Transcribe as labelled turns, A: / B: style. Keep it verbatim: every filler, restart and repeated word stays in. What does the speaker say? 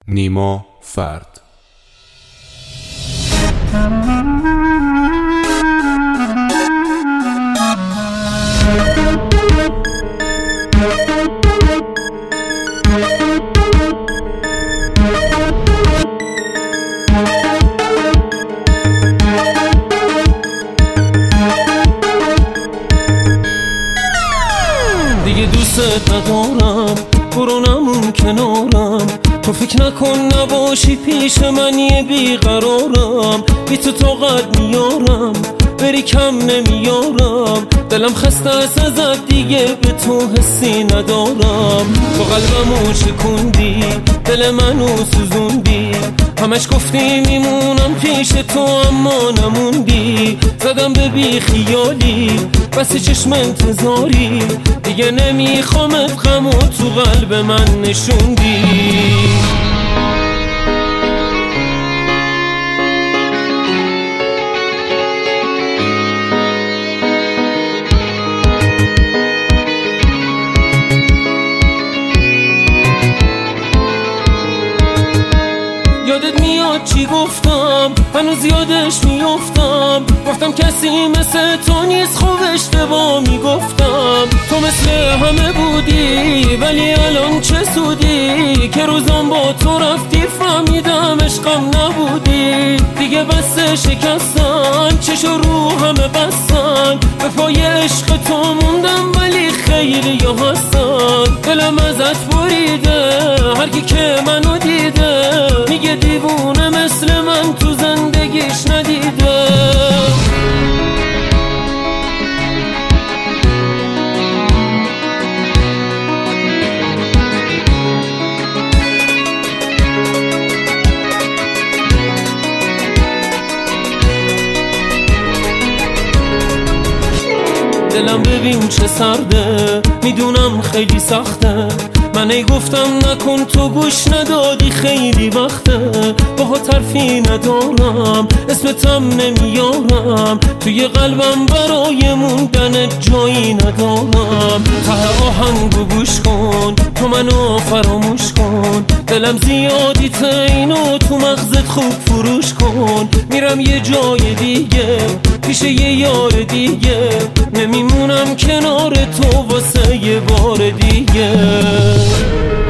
A: نیما فرد.
B: دیگه دوست ندارم، برو نمون کنارم. تو فکر نکن نباشی پیش من یه بیقرارم. بی تو طاقت میارم، بری کم نمیارم. دلم خسته است ازت، دیگه به تو حسی ندارم. تو قلبمو شکوندی، دل منو سوزوندی. همش گفتی میمونم پیش تو اما نموندی. زدم به بی خیالی، بس چشم انتظاری. دیگه نمیخوامت، غمو تو قلب من نشوندی. یادت میاد چی گفتم؟ هنوز یادش میافتم. گفتم کسی مثل تو نیست، خوب اشتباه میگفتم. تو مثل همه بودی، ولی الان چه سودی؟ که روزام با تو رفتی، فهمیدم عشقم نبودی. دیگه بس شکستن، چشو رو همه بستن. به پای عشق تو موندم، ولی خیلی یا هستن. دلم ازت بریده، هر کی که منو دیده میگه دیوونه مثل من تو زندگیش ندیده. دلم ببین چه سرده، میدونم خیلی سخته. من ای گفتم نکن، تو گوش ندادی. خیلی وقته باهات حرفی ندارم، اسمتم نمیارم. توی قلبم برای موندن جایی ندارم. ته آهنگو گوش کن، تو منو فراموش کن. دلم زیادی اینو تو مغزت خوب فروش کن. میرم یه جای دیگه، پیش یه یار دیگه. نمیمونم کنار تو واسه یه بار دیگه.